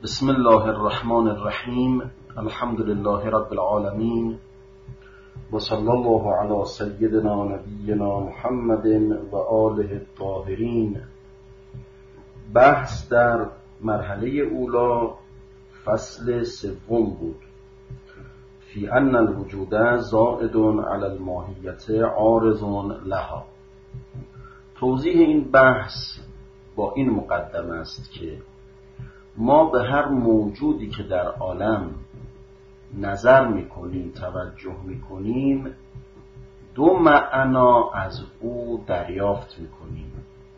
بسم الله الرحمن الرحیم. الحمد لله رب العالمین و صلی الله علی سیدنا نبینا محمد و آله الطاهرین. بحث در مرحله اولا فصل سوم بود. فی ان الوجود زائد علی الماهیت عارض لها. توضیح این بحث با این مقدمه است که ما به هر موجودی که در عالم نظر میکنیم، توجه میکنیم، دو معنا از او دریافت میکنیم.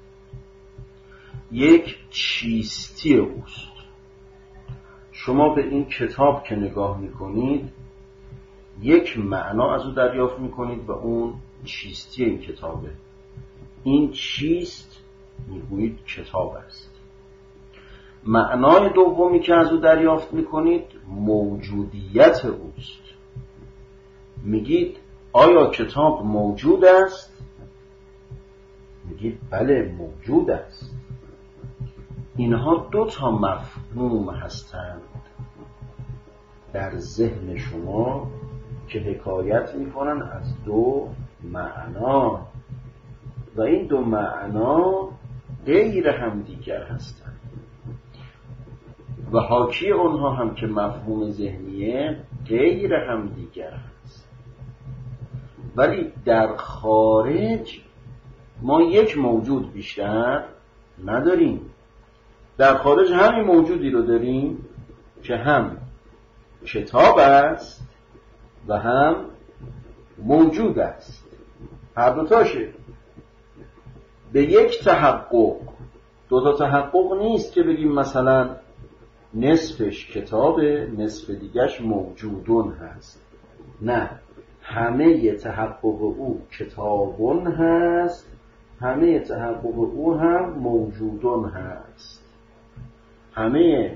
یک چیستی اوست. شما به این کتاب که نگاه میکنید یک معنا از او دریافت میکنید و اون چیستی این کتابه. این چیست؟ میگویید کتاب است. معنای دومی که از او دریافت میکنید موجودیت اوست. میگید آیا کتاب موجود است؟ میگید بله موجود است. اینها دو تا مفهوم هستند در ذهن شما که حکایت میکنن از دو معنا و این دو معنا غیر همدیگر هستند و حاکی اونها هم که مفهوم ذهنیه غیر همدیگر هست. ولی در خارج ما یک موجود بیشتر نداریم. در خارج همین موجودی رو داریم که هم کتاب است و هم موجود است. هر دوتاشه. به یک تحقق، دو تا تحقق نیست که بگیم مثلا نصفش کتابه نصف دیگش موجودون هست. نه، همه تحقق او کتابون هست، همه تحقق او هم موجودون هست. همه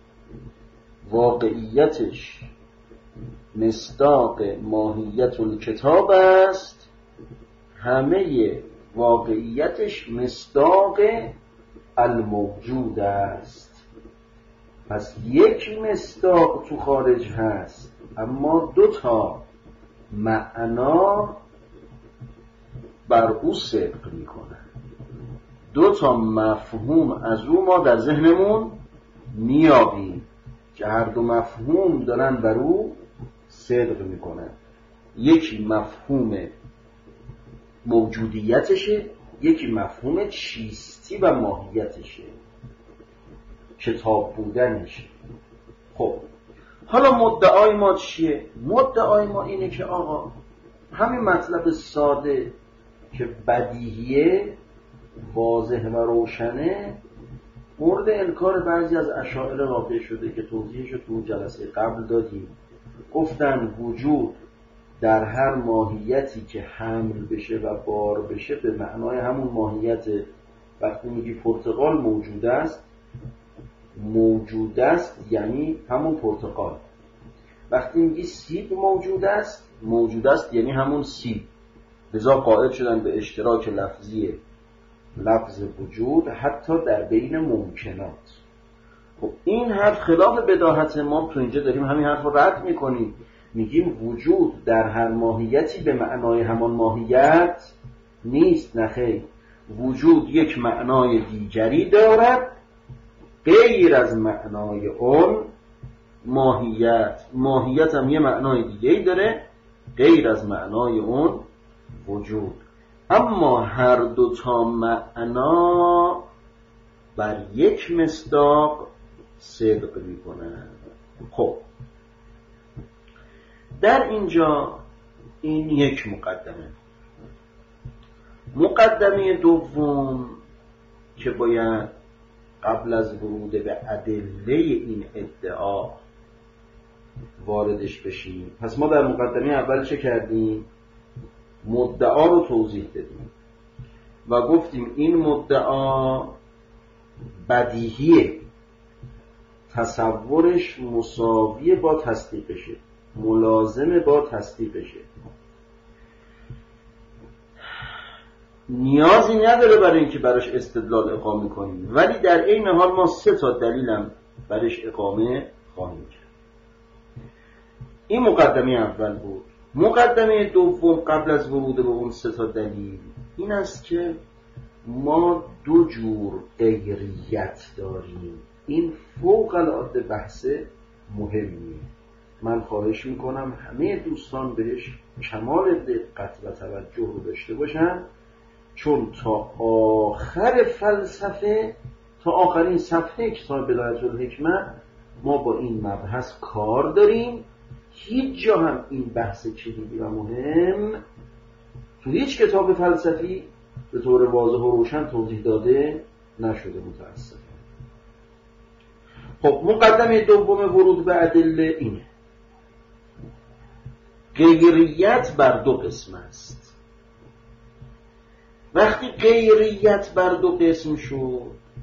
واقعیتش مصداق ماهیت الکتاب است، همه واقعیتش مصداق الموجود است. پس یک مصداق تو خارج هست اما دو تا معنا بر او صدق میکنه. دو تا مفهوم از او ما در ذهنمون میابیم که هر دو مفهوم دارن بر او صدق میکنن. یکی مفهوم موجودیتشه، یکی مفهوم چیستی و ماهیتشه، کتاب بودنش. خب حالا مدعای ما چیه؟ مدعای ما اینه که آقا همین مطلب ساده که بدیهیه، واضح و روشنه، مورد انکار بعضی از اشاعره واقع شده که توضیحش رو تو جلسه قبل دادیم. گفتن وجود در هر ماهیتی که حمل بشه و بار بشه به معنای همون ماهیت. وقتی میگی پرتقال موجود است، موجود است یعنی همون پرتقال. وقتی میگی سیب موجود است، موجود است یعنی همون سیب. لذا قائل شدن به اشتراک لفظی لفظ وجود حتی در بین ممکنات. خب این حرف خلاف بداهت ما. تو اینجا داریم همین حرف رو رد میکنیم، میگیم وجود در هر ماهیتی به معنای همان ماهیت نیست. نخیر، وجود یک معنای دیگری دارد غیر از معنای اون ماهیت. ماهیت هم یه معنای دیگری داره غیر از معنای اون وجود. اما هر دو تا معنا بر یک مصداق صدق میکنن. خب در اینجا این یک مقدمه. مقدمه دوم که باید قبل از ورود به ادله این ادعا واردش بشیم. پس ما در مقدمه اول چه کردیم؟ مدعا رو توضیح دادیم و گفتیم این مدعا بدیهیه، تصورش مساوی با تصدیقشه، ملازم با تصدیقشه، نیازی نداره برای اینکه براش استدلال اقامه کنیم. ولی در این حال ما 3 تا دلیلم برش اقامه خواهیم کرد. این مقدمه اول بود. مقدمه دوم قبل از ورود به اون 3 تا دلیل این است که ما 2 جور غیریت داریم. این فوق العاده بحث مهمیه. من خواهش میکنم همه دوستان بهش کمال دقت و توجه رو داشته باشن، چون تا آخر فلسفه، تا آخرین صفحه کتاب بدایة الحکمة ما با این مبحث کار داریم. هیچ جا هم این بحث کلیدی و مهم تو هیچ کتاب فلسفی به طور واضح و روشن توضیح داده نشده متاسفانه. خب مقدمه دوم ورود به ادله اینه: غیریت بر 2 قسم است. وقتی غیریت بر 2 قسم شد،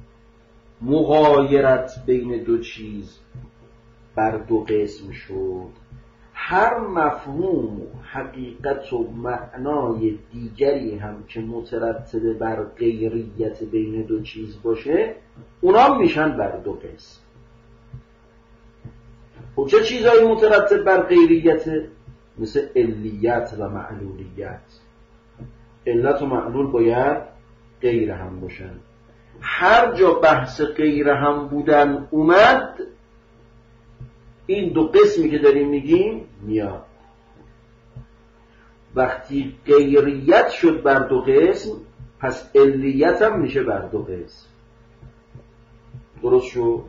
مغایرت بین 2 چیز بر 2 قسم شد، هر مفهوم و حقیقت و معنای دیگری هم که مترتب بر غیریت بین 2 چیز باشه، اونا میشن بر 2 قسم. خب چه چیزایی مترتب بر غیریت؟ مثل علیت و معلولیت. علت و معلول باید غیر هم باشن. هر جا بحث غیر هم بودن اومد، این 2 قسمی که داریم میگیم میاد. وقتی غیریت شد بر 2 قسم، پس علیت هم میشه بر 2 قسم. درست شد؟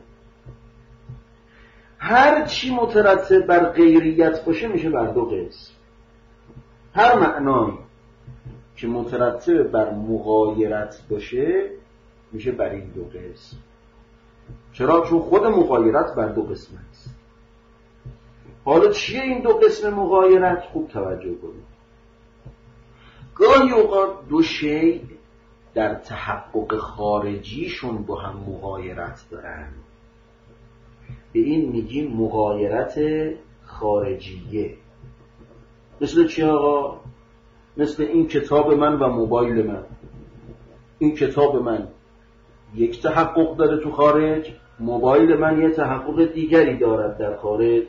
هر چی مترتب بر غیریت باشه میشه بر 2 قسم. هر معنایی که مترتب بر مغایرت باشه میشه بر این 2 قسم. چرا؟ چون خود مغایرت بر 2 قسم است. حالا چیه این 2 قسم مغایرت؟ خوب توجه کنید. گاهی اوقات 2 شیء در تحقق خارجیشون با هم مغایرت دارن. به این میگیم مغایرت خارجیه. مثل چی آقا؟ مثل این کتاب من و موبایل من. این کتاب من یک تحقق داره تو خارج، موبایل من یه تحقق دیگری دارد در خارج.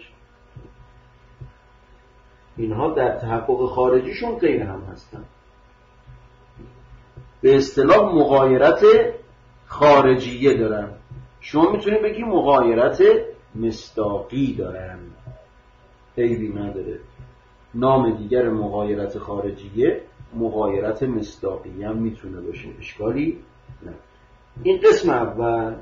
اینها در تحقق خارجیشون غیر هم هستن. به اصطلاح مغایرت خارجیه دارن. شما میتونید بگی مغایرت مصداقی دارن، عیبی نداره. نام دیگر مغایرت خارجیه مغایرت مصداقی هم میتونه باشه، اشکالی نه. این قسم اول.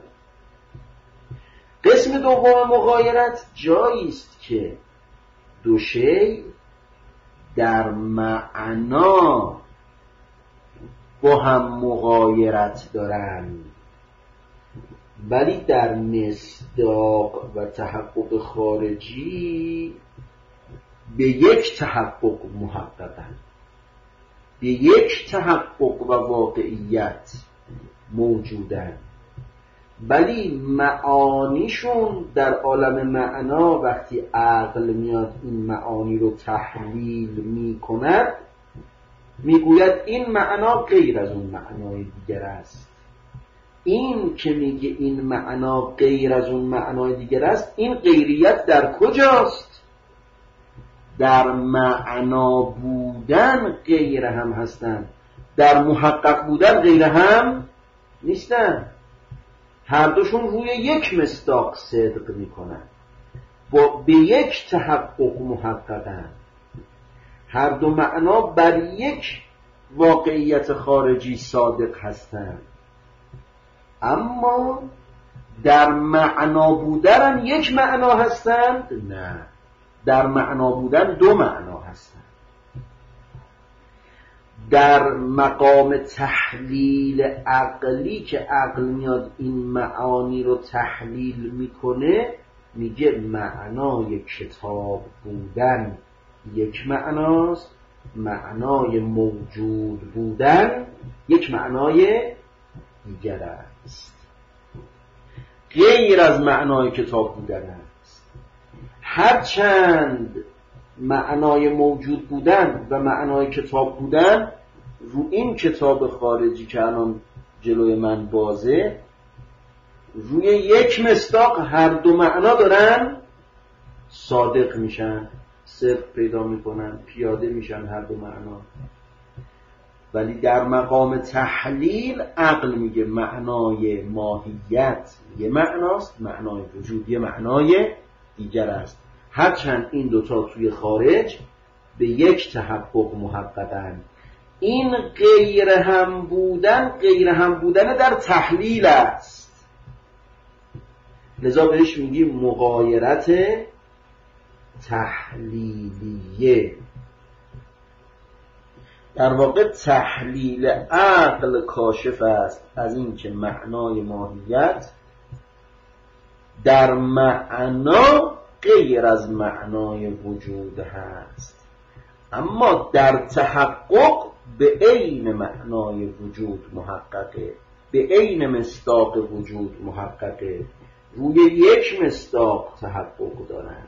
قسم دوم مغایرت جایی است که 2 شیء در معنا با هم مغایرت دارند، ولی در مصداق و تحقق خارجی به یک تحقق محققند، به یک تحقق و واقعیت موجودند، ولی معانیشون در عالم معنا وقتی عقل میاد این معانی رو تحلیل میکند، میگوید این معنا غیر از اون معنای دیگر است. این که میگه این معنا غیر از اون معنای دیگر است، این غیریت در کجاست؟ در معنا بودن غیر هم هستند، در محقق بودن غیر هم نیستن. هر دوشون روی یک مصداق صدق میکنن، به یک تحقق محققن. هر 2 معنا بر یک واقعیت خارجی صادق هستند، اما در معنا بودن هم یک معنا هستند؟ نه، در معنا بودن 2 معنا هستند. در مقام تحلیل عقلی که عقل میاد این معانی رو تحلیل میکنه، میگه معنای کتاب بودن یک معناست، معنای موجود بودن یک معنای دیگر است، غیر از معنای کتاب بودن است. هرچند معنای موجود بودن و معنای کتاب بودن رو این کتاب خارجی که الان جلوی من بازه روی یک مصداق هر دو معنا دارن صادق میشن، صدق پیدا میکنن، پیاده میشن هر دو معنا. ولی در مقام تحلیل عقل میگه معنای ماهیت یه معناست، معنای وجود یه معنای دیگر است، هرچند این دوتا توی خارج به یک تحقق محققن. این غیر هم بودن در تحلیل است، لذا بهش میگیم مغایرت تحلیلیه. در واقع تحلیل عقل کاشف است از این که معنای ماهیت در معنا غیر از معنای وجود هست، اما در تحقق به عین معنای وجود محققه، به عین مصداق وجود محققه، روی یک مصداق تحقق دارن.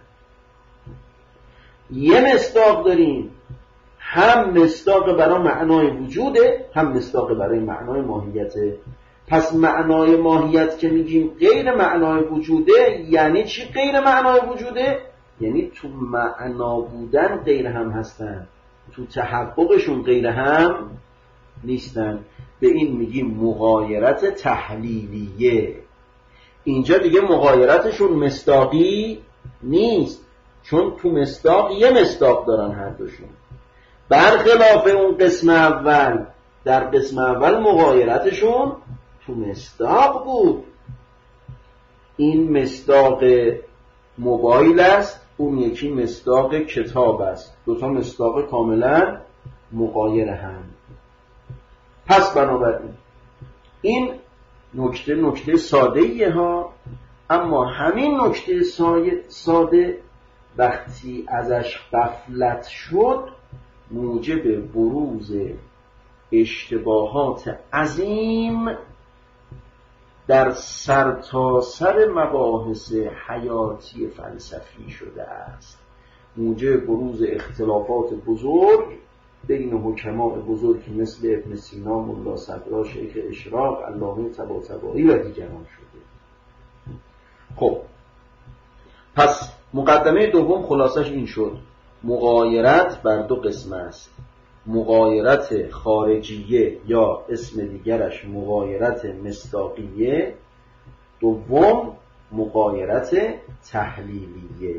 یه مصداق داریم، هم مصداق برای معنای وجوده، هم مصداق برای معنای ماهیته. پس معنای ماهیت که میگیم غیر معنای وجوده، یعنی چی غیر معنای وجوده؟ یعنی تو معنا بودن غیر هم هستن، تو تحققشون غیر هم نیستن. به این میگیم مغایرت تحلیلیه. اینجا دیگه مغایرتشون مصداقی نیست، چون تو مصداق یه مصداق دارن هر دوشون. برخلاف اون قسم اول، در قسم اول مغایرتشون تو مصداق بود. این مصداق موبایل است، اون یکی مصداق کتاب است، دوتا مصداق کاملا مغایر هم. پس بنابراین این نکته ساده ایه ها، اما همین نکته ساده وقتی ازش غفلت شد موجب بروز اشتباهات عظیم در سرتاسر مباحث حیاتی فلسفی شده است، موجب بروز اختلافات بزرگ بین حکماء بزرگی مثل ابن سینا، ملا صدرا، شیخ اشراق، علامه طباطبایی و دیگران شده. خب پس مقدمه دوم خلاصش این شد: مغایرت بر دو قسم است، مغایرت خارجیه یا اسم دیگرش مغایرت مصداقیه، دوم مغایرت تحلیلیه.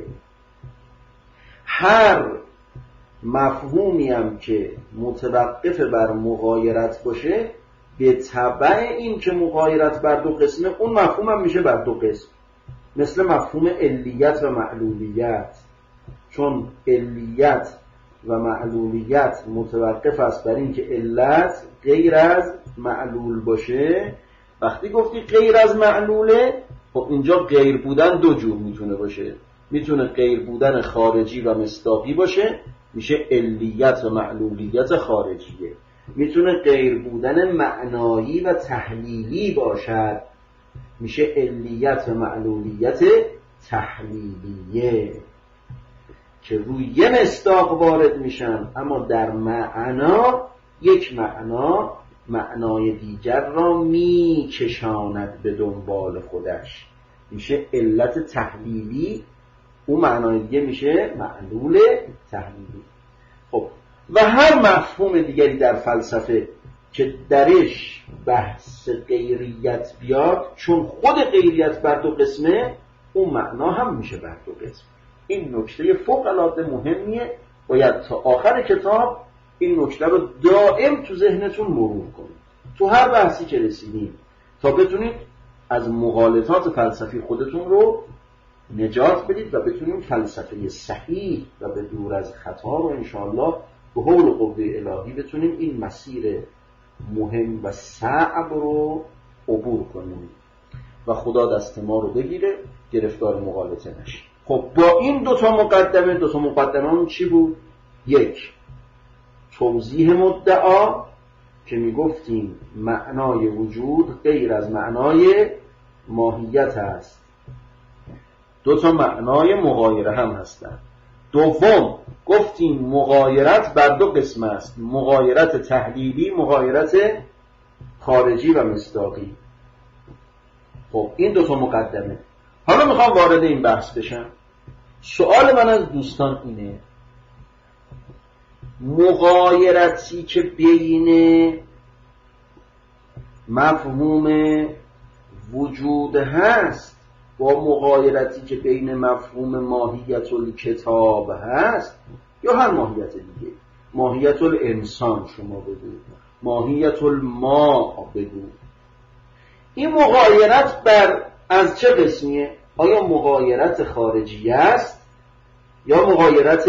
هر مفهومی هم که متوقف بر مغایرت باشه به تبع این که مغایرت بر دو قسمه، اون مفهوم هم میشه بر دو قسم، مثل مفهوم علیت و معلولیت. چون علیت و معلولیت متوقف است بر این که علت غیر از معلول باشه. وقتی گفتی غیر از معلوله، خب اینجا غیر بودن دو جور میتونه باشه، میتونه غیر بودن خارجی و مصداقی باشه، میشه علیت و معلولیت خارجیه. میتونه غیر بودن معنایی و تحلیلی باشد، میشه علیت و معلولیت تحلیلیه، که روی یه مصداق وارد میشن اما در معنا یک معنای دیگر را میکشاند به دنبال خودش، میشه علت تحلیلی، اون معنای دیگه میشه معلول تحلیلی. خب و هر مفهوم دیگری در فلسفه که درش بحث غیریت بیاد، چون خود غیریت بر دو قسمه، اون معنا هم میشه بر دو قسم. این نکته فوق العاده مهمیه، باید تا آخر کتاب این نکته رو دائم تو ذهنتون مرور کنید تو هر بحثی که رسیدیم، تا بتونید از مغالطات فلسفی خودتون رو نجات بدید و بتونید فلسفه صحیح و به دور از خطا رو انشاءالله به حول و قوه الهی بتونیم این مسیر مهم و صعب رو عبور کنیم و خدا دست ما رو بگیره گرفتار مغالطه نشیم. خب با این دوتا مقدمه چی بود؟ یک، توضیح مدعا که میگفتیم معنای وجود غیر از معنای ماهیت است، دوتا معنای مغایره هم هستند. دوم گفتیم مغایرت بر دو قسم است، مغایرت تحلیلی، مغایرت خارجی و مصداقی. خب این دوتا مقدمه. حالا میخوام وارد این بحث بشم. سوال من از دوستان اینه، مغایرتی که بین مفهوم وجود هست با مغایرتی که بین مفهوم ماهیت الکتاب هست، یا هر ماهیت دیگه، ماهیت الانسان شما بگو، ماهیت الماء بگو، این مغایرت از چه قسمیه؟ آیا مغایرت خارجی است یا مغایرت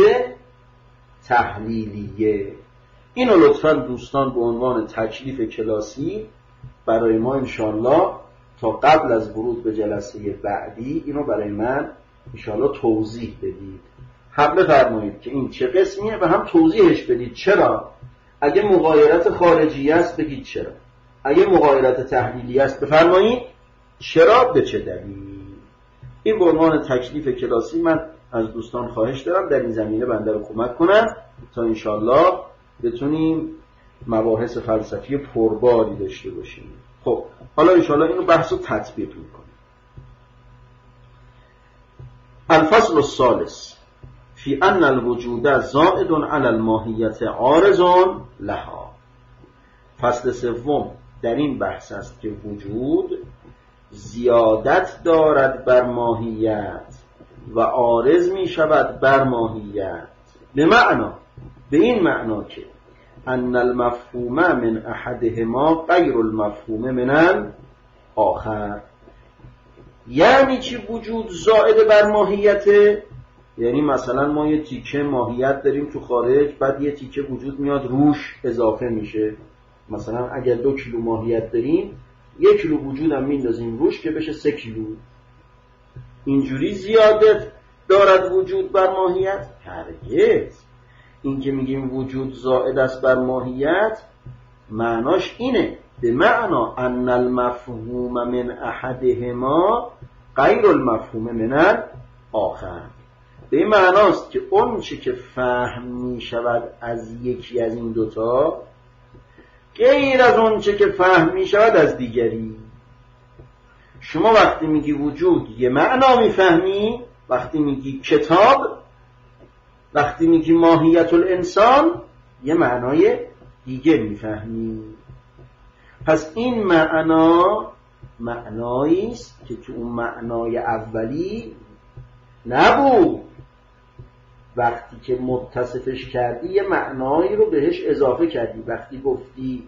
تحلیلیه؟ اینو لطفاً دوستان به عنوان تکلیف کلاسی برای ما انشالله تا قبل از ورود به جلسه بعدی اینو برای من انشالله توضیح بدید. هم بفرمایید که این چه قسمیه و هم توضیحش بدید. چرا؟ اگه مغایرت خارجی است بگید چرا، اگه مغایرت تحلیلی است بفرمایید چرا، به چه دلیل. این به عنوان تکلیف کلاسی من از دوستان خواهش دارم در این زمینه بنده رو کمک کنن تا انشالله بتونیم مباحث فلسفی پرباری داشته باشیم. خب حالا انشالله اینو بحث و تطبیق میکنیم. الفصل الثالث فی ان الوجود زائد علی الماهیت عارض لها. فصل سوم در این بحث است که وجود زیادت دارد بر ماهیت و عارض می شود بر ماهیت، به این معنا که ان المفهوم من احدهما غیر المفهوم من الاخر. یعنی چی وجود زائد بر ماهیته؟ یعنی مثلا ما یه تیکه ماهیت داریم تو خارج، بعد یه تیکه وجود میاد روش اضافه میشه. مثلا اگر 2 کیلو ماهیت داریم 1 کیلو وجود هم میندازیم روش که بشه 3 کیلو. اینجوری زیادت دارد وجود بر ماهیت؟ هرگز. این که میگیم وجود زائد است بر ماهیت معناش اینه، به معنا ان المفهوم من احدهما غیر المفهوم من الاخر. به این معناست که اون چه که فهم می شود از یکی از این دوتا غیر از اون چه که فهم می شود از دیگری. شما وقتی میگی وجود یه معنا میفهمی، وقتی میگی کتاب، وقتی میگی ماهیت الانسان یه معنای دیگه میفهمی. پس این معنا معنایی است که تو اون معنای اولی نبود. وقتی که متصفش کردی یه معنایی رو بهش اضافه کردی. وقتی گفتی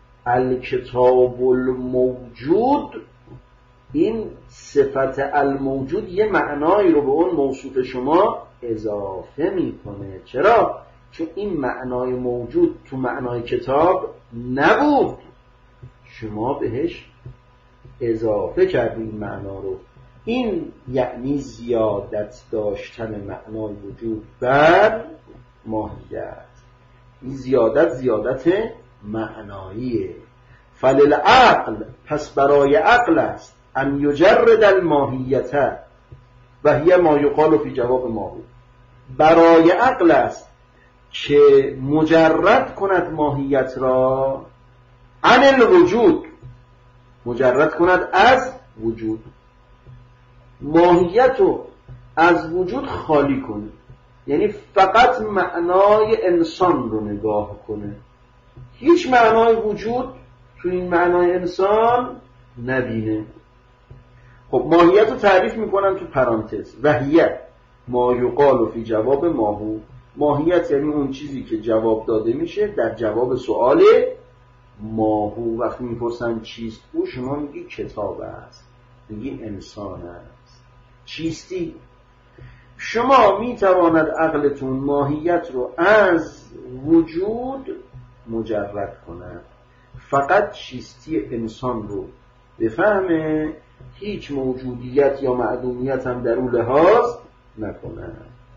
الکتاب الموجود، این صفت الموجود یه معنایی رو به اون موصوف شما اضافه میکنه. چرا؟ چون این معنای موجود تو معنای کتاب نبود، شما بهش اضافه کردی این معنا رو. این یعنی زیادت داشتن معنای وجود بر ماهیت. این زیادت معناییه. فللعقل، پس برای عقل است ان یجرد الماهیت و هی ما یقال فی جواب ما بود. برای عقل است که مجرد کند ماهیت را عن الوجود، مجرد کند از وجود، ماهیت رو از وجود خالی کنه. یعنی فقط معنای انسان رو نگاه کنه، هیچ معنای وجود تو این معنای انسان نبینه. خب ماهیت رو تعریف میکنن تو پرانتز، وحیت ما یقال فی جواب ماهو. ماهیت یعنی اون چیزی که جواب داده میشه در جواب سؤال ماهو. وقتی میپرسن چیست او، شما میگی کتاب است، میگی انسان است. چیستی؟ شما میتواند عقلتون ماهیت رو از وجود مجرد کند، فقط چیستی انسان رو بفهمه، هیچ موجودیت یا معدومیت هم در اون لحاظ نکنه.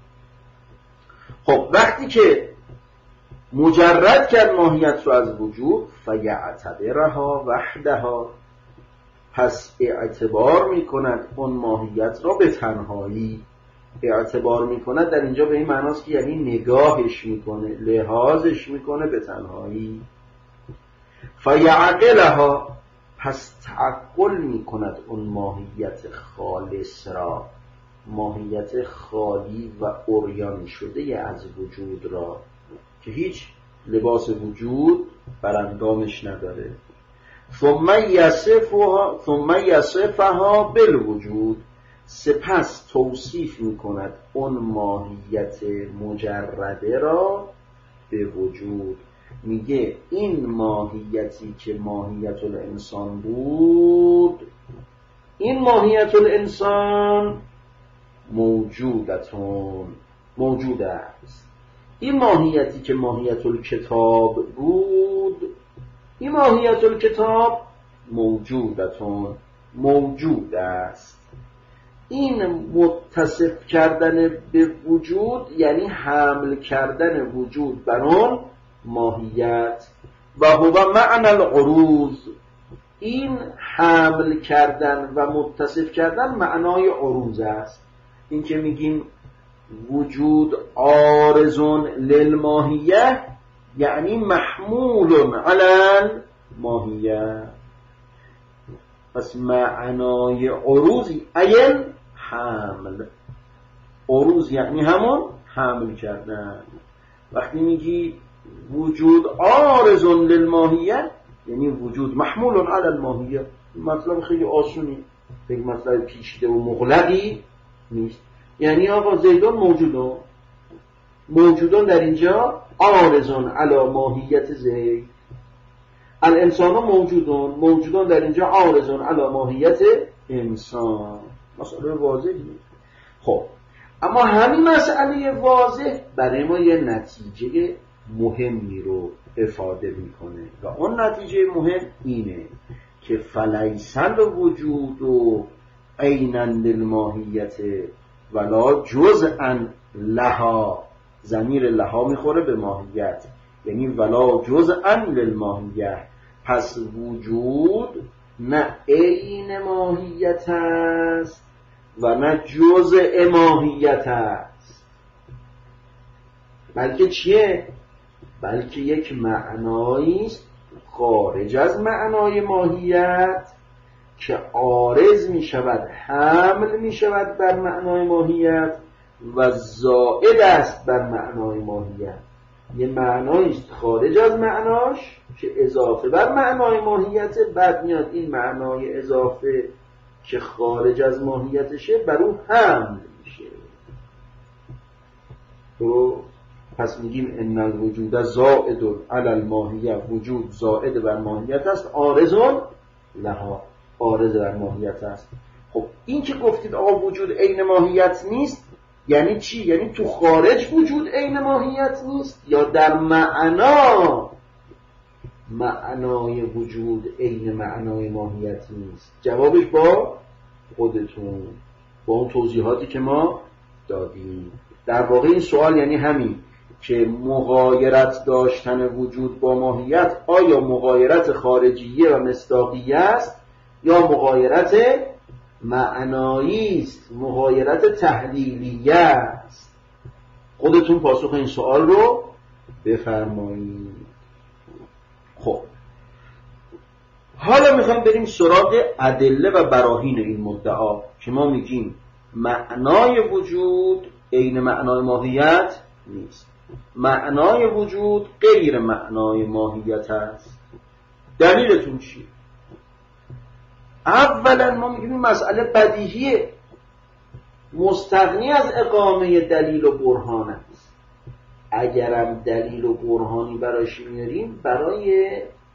خب وقتی که مجرد کرد ماهیت رو از وجود، فیعتبرها وحدها، پس اعتبار میکند اون ماهیت را به تنهایی. اعتبار میکند در اینجا به این معناست که یعنی نگاهش میکنه، لحاظش میکنه به تنهایی. فیعقلها، پس تعقل می کند اون ماهیت خالص را، ماهیت خالی و عریان شده از وجود را که هیچ لباس وجود بر اندامش نداره. ثم یصفها بالوجود، سپس توصیف می کند اون ماهیت مجرده را به وجود. میگه این ماهیتی که ماهیت الانسان بود، این ماهیت الانسان موجود است. این ماهیتی که ماهیت الکتاب بود، این ماهیت الکتاب موجود است. این متصف کردن به وجود یعنی حمل کردن وجود بر اون ماهیت. و هو معنی العروض، این حمل کردن و متصف کردن معنای عروض است. این که میگیم وجود عارض للماهیه یعنی محمول علی الماهیه. پس معنای عروض این حمل، عروض یعنی همون حمل کردن. وقتی میگی وجود عارض للماهیه یعنی وجود محمول علی الماهیه. مطلب خیلی آسونی، یک مطلب پیچیده و مغلقی نیست. یعنی آقا زیدان موجودان در اینجا عارض علی ماهیت زید، الانسان موجودان در اینجا عارض علی ماهیت انسان. مسئله واضحی. خب اما همین مسئله واضح برای ما یه نتیجه مهمی رو افاده میکنه و اون نتیجه مهم اینه که فلیس الوجود عینا للماهیت ولا جزءا لها، ضمیر لها میخوره به ماهیت، یعنی ولا جزءا للماهیت. پس وجود نه عین ماهیت است و نه جزء ماهیت است، بلکه چیه؟ بلکه یک معنایی است خارج از معنای ماهیت که عارض می شود، حمل می شود بر معنای ماهیت و زائد است بر معنای ماهیت. یه معنایی است خارج از معناش که اضافه بر معنای ماهیت، بعد میاد این معنای اضافه که خارج از ماهیتشه بر اون حمل میشه. تو پس میگیم ان الوجود زائد علی الماهیه، وجود زائد بر ماهیت است، عارض لها، عارض بر ماهیت است. خب این که گفتید آقا وجود عین ماهیت نیست یعنی چی؟ یعنی تو خارج وجود عین ماهیت نیست یا در معنای وجود عین معنای ماهیت نیست؟ جوابش با خودتون، با اون توضیحاتی که ما دادیم. در واقع این سوال یعنی همین که مغایرت داشتن وجود با ماهیت آیا مغایرت خارجیه و مصداقیه است یا مغایرت معنایی است، مغایرت تحلیلیه است؟ خودتون پاسخ این سوال رو بفرمایید. خب حالا میخوام بریم سراغ ادله و براهین این مدعا که ما میگیم معنای وجود عین معنای ماهیت نیست، معنای وجود غیر معنای ماهیت است. دلیلتون چیه؟ اولا ما میگیم این مسئله بدیهیه، مستغنی از اقامه دلیل و برهان است. اگرم دلیل و برهانی براش میاریم برای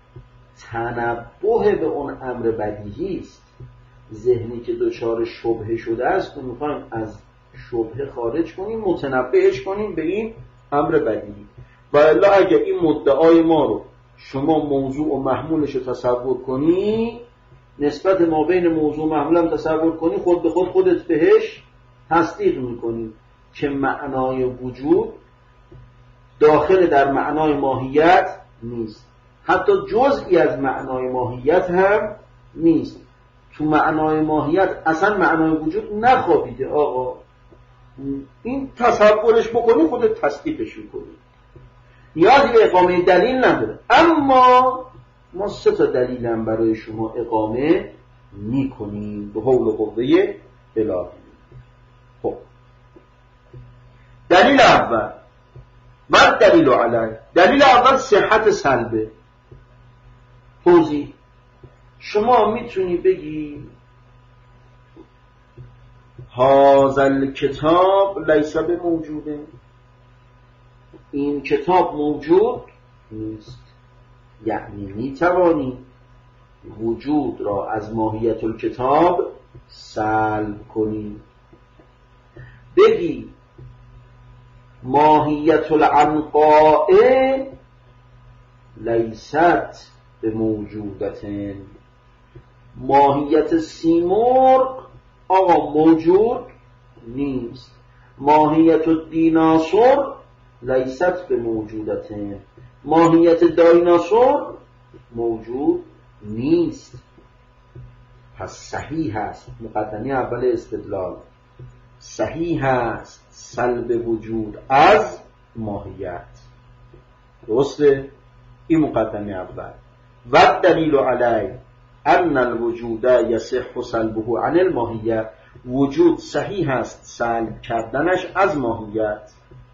تنبه به اون امر بدیهی است. ذهنی که دچار شبهه شده است و میخوایم از شبهه خارج کنیم، متنبهش کنیم به این امر بدیهی. و الا اگر این مدعای ما رو شما موضوع و محمولش رو تصور کنی، نسبت ما بین موضوع و محمول هم تصور کنی، خود به خودت بهش تصدیق میکنی که معنای وجود داخل در معنای ماهیت نیست، حتی جزئی از معنای ماهیت هم نیست. تو معنای ماهیت اصلا معنای وجود نخوابیده آقا. این تصورش بکنی خودت تصدیقش میکنی، نیازی به اقامه دلیل نداره. اما ما 3 دلیل هم برای شما اقامه میکنیم به حول و قوه الهی. خب دلیل اول، بعد دلیل علی. دلیل اول صحت سلبه. توضیح: شما میتونی بگی هذا الکتاب لیس بموجوده، این کتاب موجود نیست. یعنی میتوانی وجود را از ماهیت الکتاب سلب کنی. بگی ماهیت العنقاء لیست بموجودت، ماهیت سیمرغ آقا موجود نیست. ماهیت الدیناسور لیست بموجودت، ماهیت دایناسور موجود نیست. پس صحیح است، مقدمه اول استدلال، صحیح است سلب وجود از ماهیت. درسته؟ این مقدمه اول. و دلیل علی ان الوجود یصح سلبه عن الماهیه، وجود صحیح است سلب کردنش از ماهیت.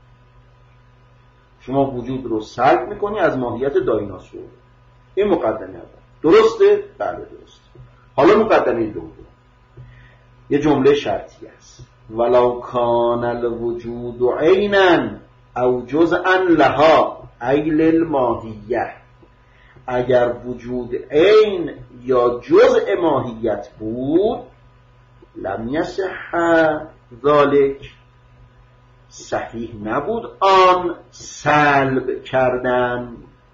شما وجود رو سلب میکنی از ماهیت دایناسور. این مقدمه اول. درسته؟ بله درسته. حالا مقدمه دوم، یه جمله شرطی است: ولو کان الوجود عینا او جزءا لها ای للماهیه. اگر وجود عین یا جزء ماهیت بود لم یصح ذلک، صحیح نبود آن سلب کردن.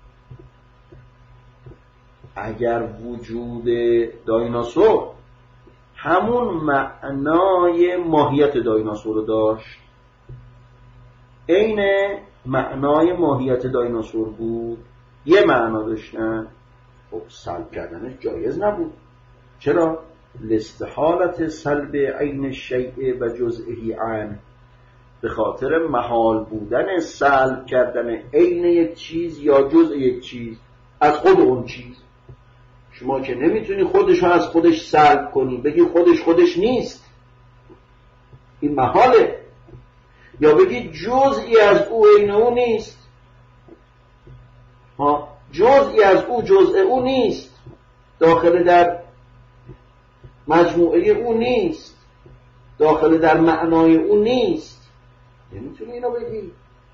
اگر وجود دایناسور همون معنای ماهیت دایناسور رو داشت، عین معنای ماهیت دایناسور بود، یه معنا داشتن، خب سلب کردنش جایز نبود. چرا؟ لاستحالت سلب عین الشیء و جزئه عنه، به خاطر محال بودن سلب کردن عین یک چیز یا جزء یک چیز از خود اون چیز. شما که نمیتونی خودش رو از خودش سلب کنی، بگی خودش نیست، این محاله. یا بگی جزئی از او عین او نیست، جزئی از او جزء او نیست، داخل در مجموعه او نیست، داخل در معنای او نیست. نمیتونی اینو بگی.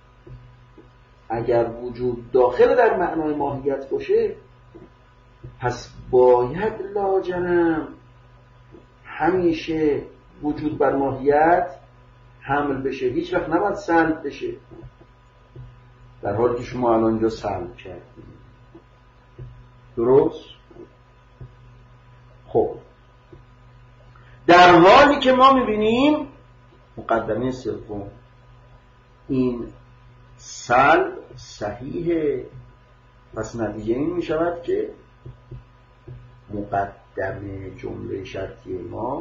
اگر وجود داخل در معنای ماهیت باشه پس باید لاجرم همیشه وجود بر ماهیت حمل بشه، هیچ وقت نباید سلب بشه، در حالی که شما الان اینجا سلب کردید. درست؟ خب در حالی که ما میبینیم مقدمه سوم، این سلب صحیحه، پس نتیجه این میشود که مقدمه جمله شرطی ما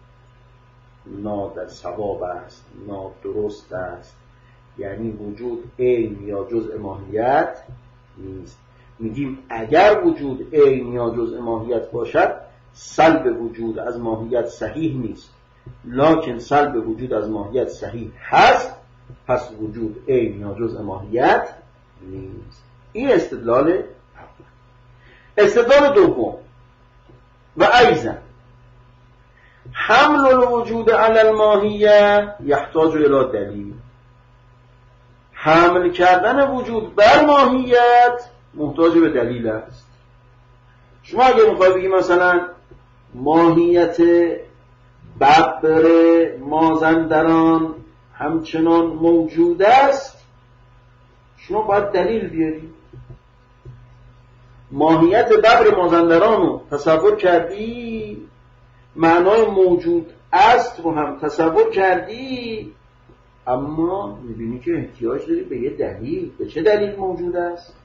نادر ثواب است، نادرست است. یعنی وجود عین یا جزء ماهیت نیست. میگیم اگر وجود عین یا جزء ماهیت باشد سلب وجود از ماهیت صحیح نیست، لکن سلب وجود از ماهیت صحیح هست، پس وجود عین یا جزء ماهیت نیست. این استدلال اول. استدلال دوم: و ایضا حمل الوجود علی الماهیه یحتاج الی دلیل. حمل کردن وجود بر ماهیت محتاج به دلیل است. شما اگه میخوای بگی مثلا ماهیت ببر مازندران همچنان موجود است، شما باید دلیل بیاری. ماهیت ببر مازندران رو تصور کردی، معنای موجود است رو هم تصور کردی، اما میبینی که احتیاج داری به یه دلیل. به چه دلیل موجود است؟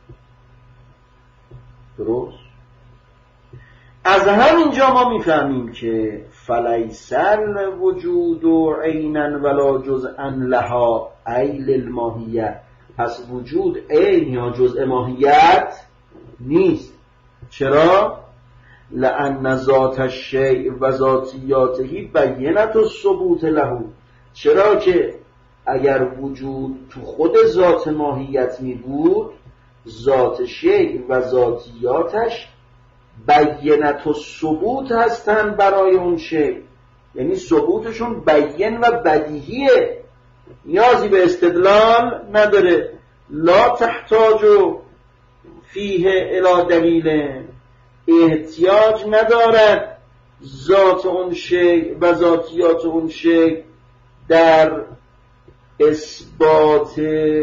درست؟ از همینجا ما میفهمیم که فلیس الوجود عینا ولا جزءا لها ای للماهیه. پس وجود عین یا جزء ماهیت نیست. چرا؟ لأن ذات الشیء و ذاتیاته بینت الثبوت له. چرا که اگر وجود تو خود ذات ماهیت می بود، ذات شیء و ذاتیاتش بینت الثبوت هستن برای اون شیء، یعنی ثبوتشون بین و بدیهیه، نیازی به استدلال نداره. لا تحتاج فیه الی دلیل، احتیاج ندارد ذات اون شیء و ذاتیات اون شیء در اثبات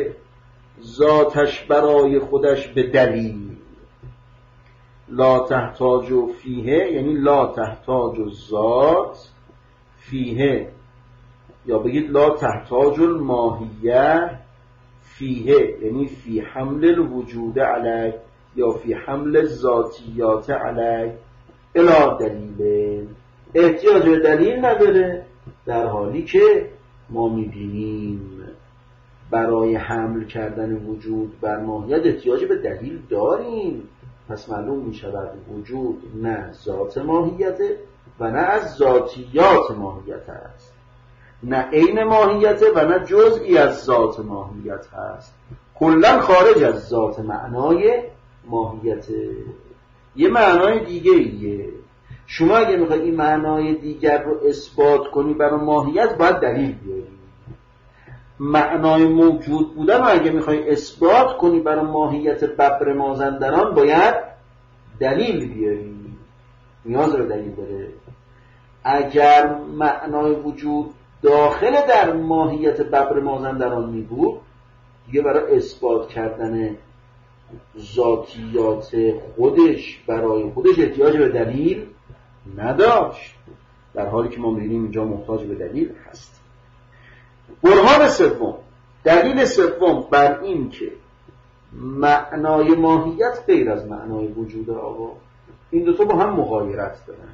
ذاتش برای خودش به دلیل. لا تحتاج فیه یعنی لا تحتاج ذات فیه، یا بگید لا تحتاج الماهیه فیه یعنی فی حمل الوجود علیه یا فی حمل الذاتیات علیه الی دلیل. احتیاج به دلیل نداره، در حالی که ما میبینیم برای حمل کردن وجود بر ماهیت احتیاج به دلیل داریم. پس معلوم می شود وجود نه ذات ماهیته و نه از ذاتیات ماهیت است، نه عین ماهیته و نه جزئی از ذات ماهیت است، کلا خارج از ذات معنای ماهیته. یه معنای دیگه ایه. شما اگه میخوای این معنای دیگر رو اثبات کنی برای ماهیت باید دلیل بیاری. معنای موجود بودن رو اگه میخوای اثبات کنی برای ماهیت ببر مازندران باید دلیل بیاری، نیاز رو دلیل داره. اگر معنای وجود داخل در ماهیت ببر مازندران می بود، دیگه برای اثبات کردن ذاتیات خودش برای خودش احتیاج به دلیل نداشت، در حالی که ما می‌بینیم اینجا محتاج به دلیل هست. برهان سوم، دلیل سوم بر این که معنای ماهیت غیر از معنای وجود آقا، این دو تا با هم مغایرت دارن.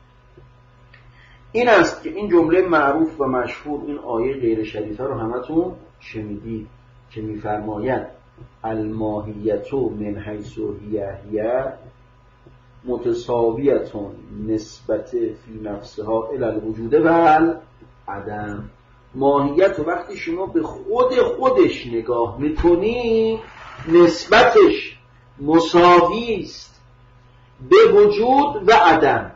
این است که این جمله معروف و مشهور، این آیه غیر شدیدها رو همتون شنیدید که می‌فرماید الماهیت من حیث هی متساویتون نسبت فی نفسها الی الوجود و العدم. ماهیت رو وقتی شما به خودش نگاه میکنی نسبتش مساوی است به وجود و عدم.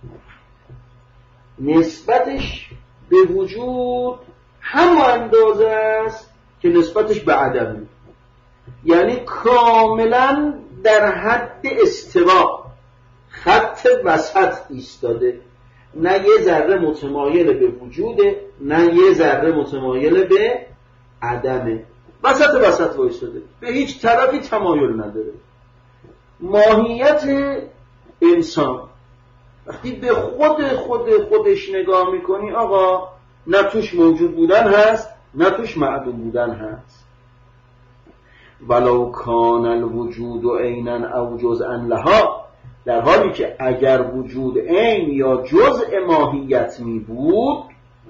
نسبتش به وجود همون اندازه است که نسبتش به عدم، یعنی کاملا در حد استوا، خط وسط ایستاده، نه یه ذره متمایل به وجوده نه یه ذره متمایل به عدمه، وسط وایستاده، به هیچ طرفی تمایل نداره. ماهیت انسان وقتی به خودش نگاه میکنی آقا، نه توش موجود بودن هست نه توش معدوم بودن هست. ولو کان الوجود عینا او جزءا لها، در حالی که اگر وجود عین یا جزء ماهیت می بود،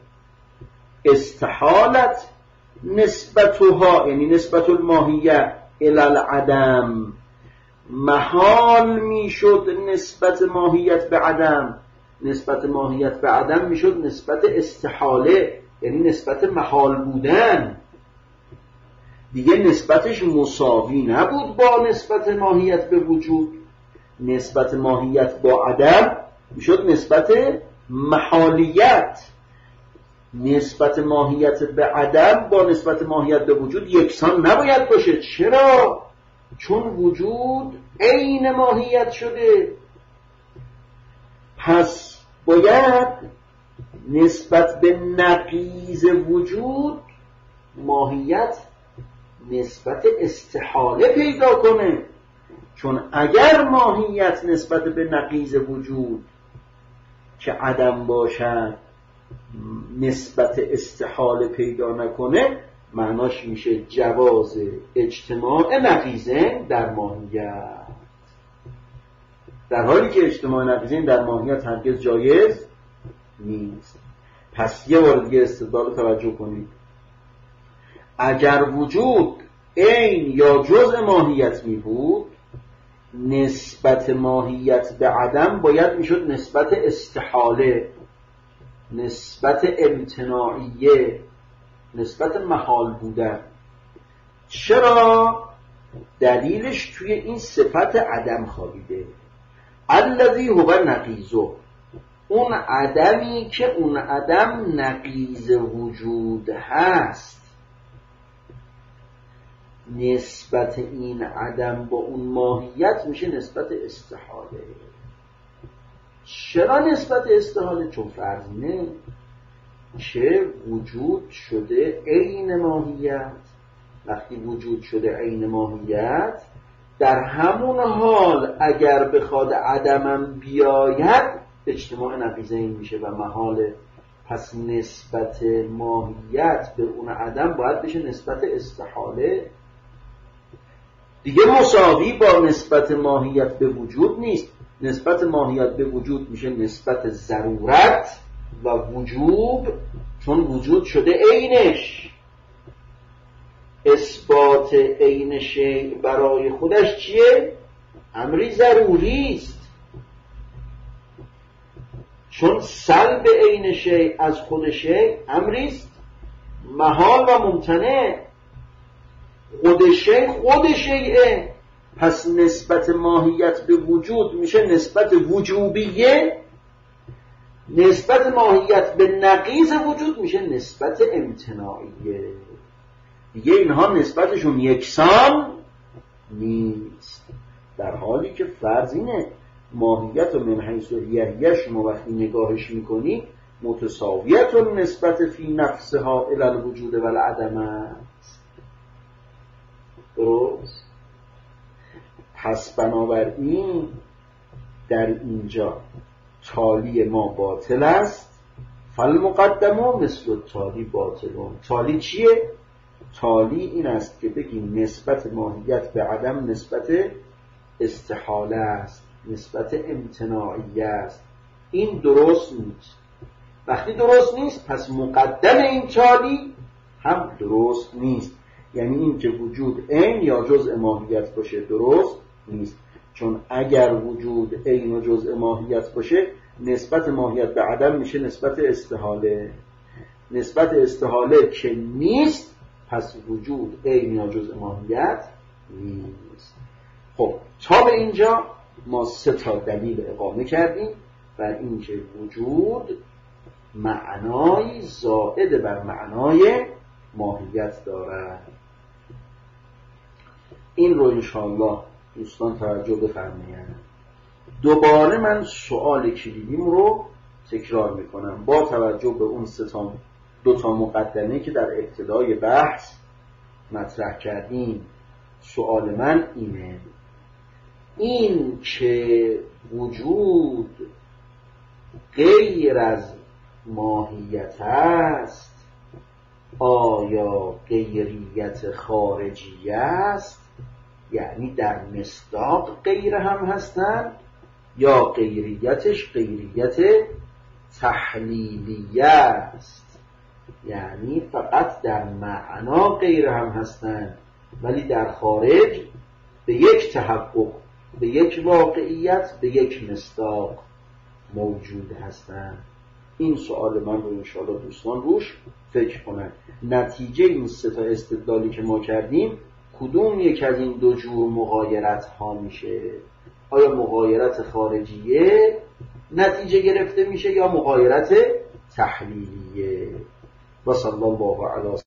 استحالت نسبتها یعنی نسبت الماهیت الی العدم، محال می شد نسبت ماهیت به عدم. نسبت ماهیت به عدم می شد نسبت استحاله، یعنی نسبت محال بودن، دیگه نسبتش مساوی نبود با نسبت ماهیت به وجود. نسبت ماهیت با عدم میشد نسبت محالیت. نسبت ماهیت به عدم با نسبت ماهیت به وجود یکسان نباید باشه. چرا؟ چون وجود عین ماهیت شده. پس باید نسبت به نقیض وجود ماهیت نسبت استحاله پیدا کنه، چون اگر ماهیت نسبت به نقیض وجود که عدم باشد نسبت استحاله پیدا نکنه، معناش میشه جواز اجتماع نقیضین در ماهیت، در حالی که اجتماع نقیضین در ماهیت هرگز جایز نیست. پس یه بار دیگه استدلال توجه کنید. اگر وجود عین یا جزء ماهیت می بود، نسبت ماهیت به عدم باید میشد نسبت استحاله، نسبت امتناعیه، نسبت محال بودن. چرا؟ دلیلش توی این صفت عدم خوابیده. الذی هو نقیضه، اون عدمی که اون عدم نقیض وجود هست، نسبت این عدم با اون ماهیت میشه نسبت استحاله. چرا نسبت استحاله؟ چون فرض اینه که وجود شده عین ماهیت. وقتی وجود شده عین ماهیت، در همون حال اگر بخواد عدمم بیاید اجتماع نقیضین میشه و محاله. پس نسبت ماهیت به اون عدم باید بشه نسبت استحاله دیگه، مساوی با نسبت ماهیت به وجود نیست. نسبت ماهیت به وجود میشه نسبت ضرورت و وجوب، چون وجود شده عینش. اثبات عین شیء برای خودش چیه؟ امری ضروری است، چون سلب عین شیء از خود شیء امری است محال و ممتنع. خود شیء. پس نسبت ماهیت به وجود میشه نسبت وجوبیه، نسبت ماهیت به نقیض وجود میشه نسبت امتناعیه. دیگه اینها نسبتشون یکسان نیست، در حالی که فرض اینه ماهیت و من حیث هیه شما وقتی نگاهش میکنی متساویت نسبت فی نفسها الی الوجود و العدم است. درست؟ پس بنابراین در اینجا تالی ما باطل است، فالمقدمه مثل تالی باطلون. تالی چیه؟ تالی این است که بگیم نسبت ماهیت به عدم نسبت استحاله است، نسبت امتناعی است. این درست نیست. وقتی درست نیست پس مقدم این تالی هم درست نیست. یعنی این که وجود عین یا جزء ماهیت باشه درست نیست، چون اگر وجود عین و جزء ماهیت باشه نسبت ماهیت به عدم میشه نسبت استحاله. نسبت استحاله که نیست پس وجود عین یا جزء ماهیت نیست. خب تا به اینجا ما 3 دلیل اقامه کردیم بر این که وجود معنای زائد بر معنای ماهیت دارد. این رو انشاءالله دوستان توجه بفرمایید. دوباره من سؤال کلیدیم رو تکرار میکنم با توجه به اون 2 مقدمه که در ابتدای بحث مطرح کردیم. سؤال من اینه: این که وجود غیر از ماهیت است آیا غیریت خارجی است، یعنی در مصداق غیر هم هستند، یا غیریتش غیریت تحلیلیه است، یعنی فقط در معنا غیر هم هستند ولی در خارج به یک تحقق، به یک واقعیت، به یک مصداق موجود هستند. این سوال من رو انشاءالله دوستان روش فکر کنن. نتیجه این 3 استدلالی که ما کردیم کدوم یک از این 2 جور مغایرت ها میشه؟ آیا مغایرت خارجیه نتیجه گرفته میشه یا مغایرت تحلیلیه؟ و صلی الله علی